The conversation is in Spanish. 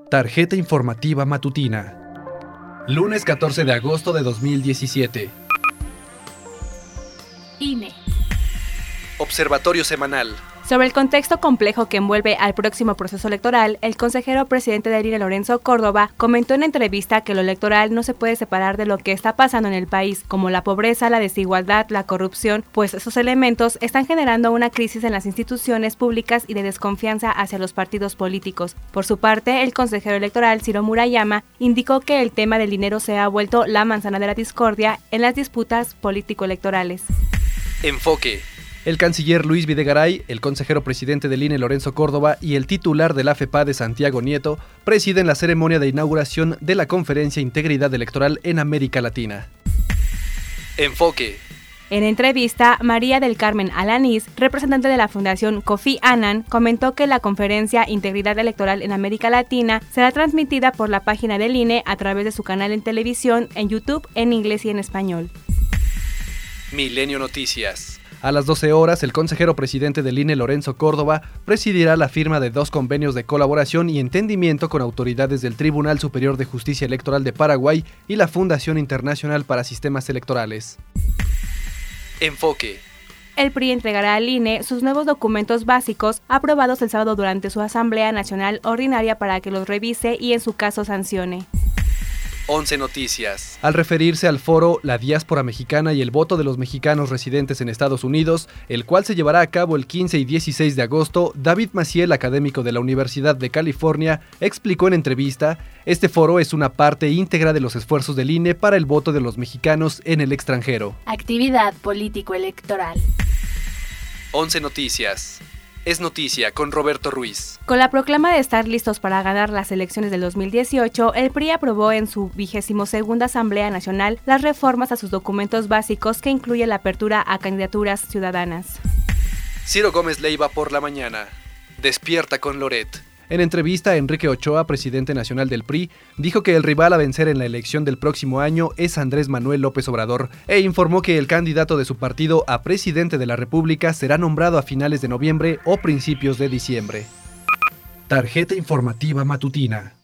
Tarjeta informativa matutina. Lunes 14 de agosto de 2017. INE. Observatorio semanal. Sobre el contexto complejo que envuelve al próximo proceso electoral, el consejero presidente del INE, Lorenzo Córdoba, comentó en entrevista que lo electoral no se puede separar de lo que está pasando en el país, como la pobreza, la desigualdad, la corrupción, pues esos elementos están generando una crisis en las instituciones públicas y de desconfianza hacia los partidos políticos. Por su parte, el consejero electoral, Ciro Murayama, indicó que el tema del dinero se ha vuelto la manzana de la discordia en las disputas político-electorales. Enfoque. El canciller Luis Videgaray, el consejero presidente del INE Lorenzo Córdoba y el titular de la FEPADE Santiago Nieto presiden la ceremonia de inauguración de la Conferencia Integridad Electoral en América Latina. Enfoque. En entrevista, María del Carmen Alanís, representante de la Fundación Kofi Annan, comentó que la Conferencia Integridad Electoral en América Latina será transmitida por la página del INE a través de su canal en televisión, en YouTube, en inglés y en español. Milenio Noticias. A las 12 horas, el consejero presidente del INE, Lorenzo Córdoba, presidirá la firma de 2 convenios de colaboración y entendimiento con autoridades del Tribunal Superior de Justicia Electoral de Paraguay y la Fundación Internacional para Sistemas Electorales. Enfoque. El PRI entregará al INE sus nuevos documentos básicos aprobados el sábado durante su Asamblea Nacional Ordinaria para que los revise y en su caso sancione. 11 Noticias. Al referirse al foro La Diáspora Mexicana y el voto de los mexicanos residentes en Estados Unidos, el cual se llevará a cabo el 15 y 16 de agosto, David Maciel, académico de la Universidad de California, explicó en entrevista: este foro es una parte íntegra de los esfuerzos del INE para el voto de los mexicanos en el extranjero. Actividad político-electoral. 11 Noticias. Es noticia con Roberto Ruiz. Con la proclama de estar listos para ganar las elecciones del 2018, el PRI aprobó en su 22ª Asamblea Nacional las reformas a sus documentos básicos que incluye la apertura a candidaturas ciudadanas. Ciro Gómez Leiva por la mañana. Despierta con Loret. En entrevista, Enrique Ochoa, presidente nacional del PRI, dijo que el rival a vencer en la elección del próximo año es Andrés Manuel López Obrador e informó que el candidato de su partido a presidente de la República será nombrado a finales de noviembre o principios de diciembre. Tarjeta informativa matutina.